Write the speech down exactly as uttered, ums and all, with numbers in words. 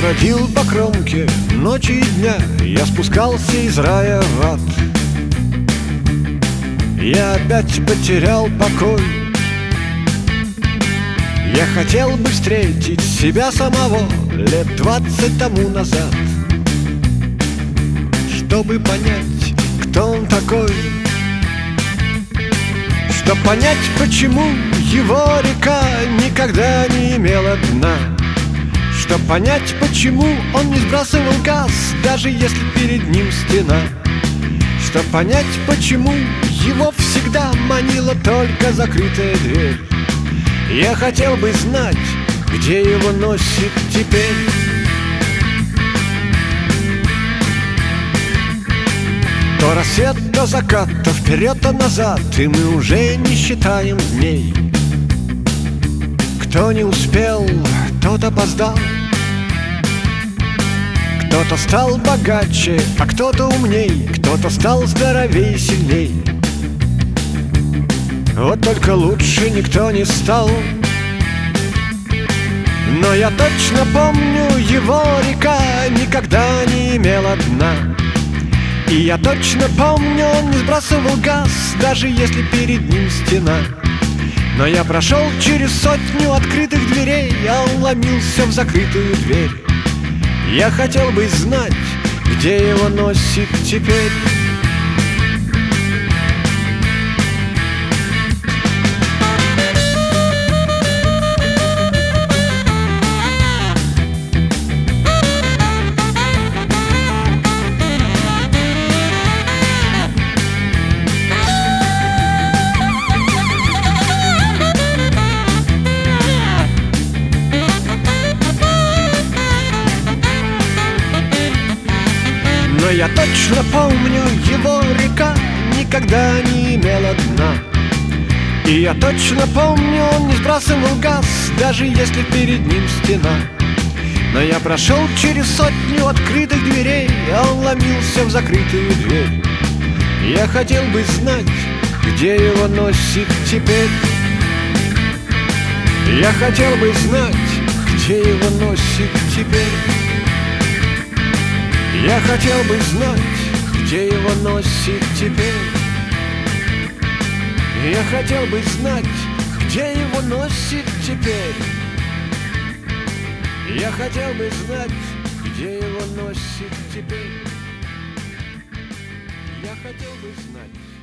бродил по кромке ночи и дня, я спускался из рая в ад. Я опять потерял покой. Я хотел бы встретить себя самого лет двадцать тому назад, чтобы понять, кто он такой, чтобы понять, почему его река никогда не имела дна, чтобы понять, почему он не сбрасывал газ, даже если перед ним стена, чтобы понять, почему его всегда манила только закрытая дверь. Я хотел бы знать, где его носит теперь. То рассвет, то закат, то вперед, то назад, и мы уже не считаем дней. Кто не успел, тот опоздал. Кто-то стал богаче, а кто-то умней, кто-то стал здоровее и сильней. Вот только лучше никто не стал. Но я точно помню, его река никогда не имела дна. И я точно помню, он не сбрасывал газ, даже если перед ним стена. Но я прошел через сотню открытых дверей, а он ломился в закрытую дверь. Я хотел бы знать, где его носит теперь. Но я точно помню, его река никогда не имела дна. И я точно помню, он не сбрасывал газ, даже если перед ним стена. Но я прошел через сотню открытых дверей, а он ломился в закрытую дверь. Я хотел бы знать, где его носит теперь. Я хотел бы знать, где его носит теперь. Я хотел бы знать, где его носит теперь. Я хотел бы знать, где его носит теперь. Я хотел бы знать, где его носит теперь. Я хотел бы знать.